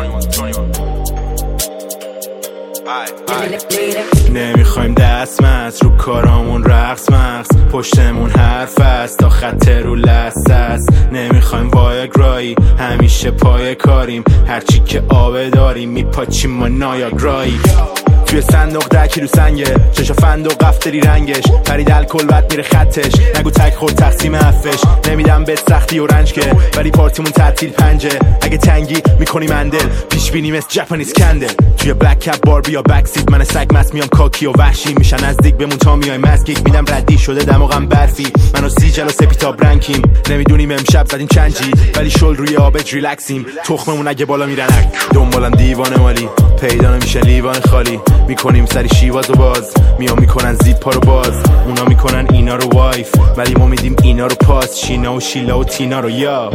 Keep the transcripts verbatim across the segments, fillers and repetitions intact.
نمیخوایم دست مست رو کارامون رقص مقص، پشتمون حرف است تا خط رو لست است. نمیخوایم وایاگرایی همیشه پای کاریم، هرچی که آبه داریم میپاچیم ما نایاگرایی. توی صندوق ده کیلو سنگه، چشا فندق قفتری رنگش، پرید الکل بد میره خطش، نگو تک خود تقسیم افش. نمیدم به سختی و رنج که ولی پارتیمون تعطیل پنجه، اگه تنگی میکنی مندل پیش بینی مثل جپانیز کندل. توی بلک کپ باربی یا بک سیت من سگ مست میام کاکی و وحشی، میشن نزدیک بمون تا میای مسکیک میدم ردی شده دماغم برفی. منو سیجل و سپیتاب رنگیم، نمیدونیم امشب زدیم چند جی ولی شل روی آبج ریلکسیم. تخممون اگه بالا میرنک دنبالم دیوانه مالی، پیدا نمیشه لیوان خالی. میکنیم سری شیواز و باز میام میکنن زیپ ها رو باز، اونا میکنن اینا رو وایف ولی ما میدیم اینا رو پاس. شینا و شیلا و تینا رو یا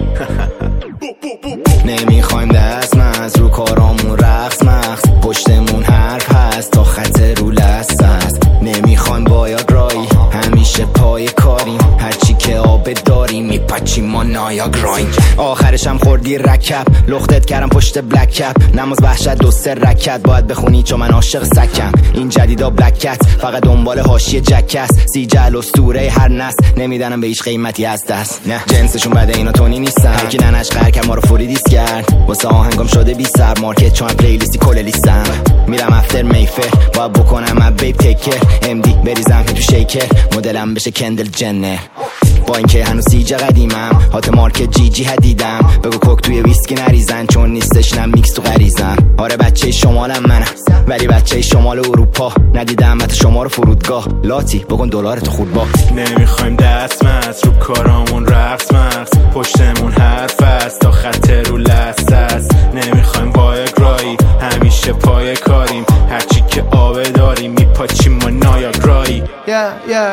نمیخوایم دست مست رو کارامون رقص مقص، پشتمون حرف هست تا خط رو لست است. نمیخوایم وایاگرایی همیشه پای کاریم، هرچی که آب داریم میپچیم ما نایاگرایم. آخرش هم خوردی رکب لختت کردم پشت بلک کپ، نماز وحشت دو سه رکت باید بخونی چون من عاشق سکم. این جدیدا بلکت فقط دنبال حاشیه جکس، سیجل اسطوره هر نسل نمیدنم به هیچ قیمتی از دست. نه جنسشون بده اینا تونی نیستن، هر کی ننش قهر که ما رو فوری دیس کرد واسه آهنگام شده بی سر مارکت چون پلیلیستی کل لیستم. میرم افتر میفر باید بکنم اب بیب تیکر، ام دی بریزم تو شیکر مدلم بشه کندل جنر. با اینکه هنوز سیجه قدیمم هات مارکت جی جی هدیدم، بگو کوک توی ویسکی نریزن چون نیستش نم میکس تو غریزم. آره بچه شمالم منم ولی بچه شمال اروپا، ندیدم حتی شما رو فرودگاه لاتی بکن دلار تو خود با. نمیخوایم دست مست رو کارامون رقص مقص، پشتمون حرف است تا خط رو لست است. نمیخوایم وایاگرایی همیشه پای کاریم، هرچی که آبه داریم میپاچیم ما نایاگرایی. یا یا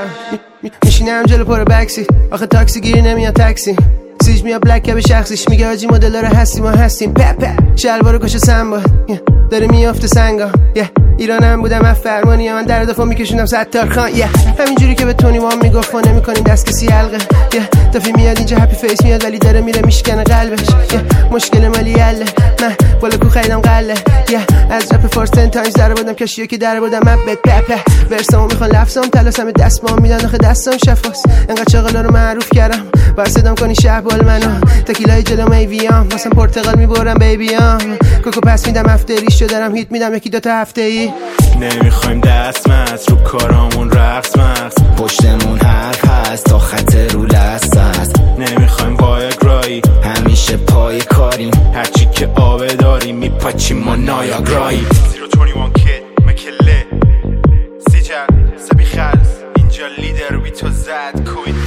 میشینم جلو پر بکسی، آخه تاکسی گیری نمیاد تاکسی. سیج میاد بلک کپ شخصیش میگه آجی مدل رو هستیم و هستیم. پپ پپ شلوارو کش سنبا داره میافته سنگا. yeah. ایرانم بودم من فرمانی من در دفعه میکشوندم ستار خان. yeah. همینجوری که به تونی وام میگفت ما نمیکنیم دست کسی حلقه. yeah. دفعه میاد اینجا هپی فیس میاد ولی داره میره میشکنه قلبش. yeah. مشکل مالی یله من بالا کو خریدم قله. yeah. از رپ فارس ده تایمز در بودم کشیو که در بودم من بد پپ ورسامو میخوان لفظام تلاسم دست با میدن آخه دستام شفاس. انقدر چاقلا رو معروف کردم بر صدام کنی شهبال منو تکیلای جلو میویام واسم پرتقال میبرم بیبیام. کوکو پس میدم افتری شو دارم هیت میدم یکی دوتا هفته ای. نمیخوایم دست مست رو کارامون رقص مقص، پشتمون حرف هست تا خط رو لست است. نمیخوایم وایاگرایی همیشه پای کاریم، هرچی که آبه داریم میپاچیم ما نایاگرایی. زیرو تونی وان کت مکله سیجر سبی خلص اینجا لیدر بی تو زد کوید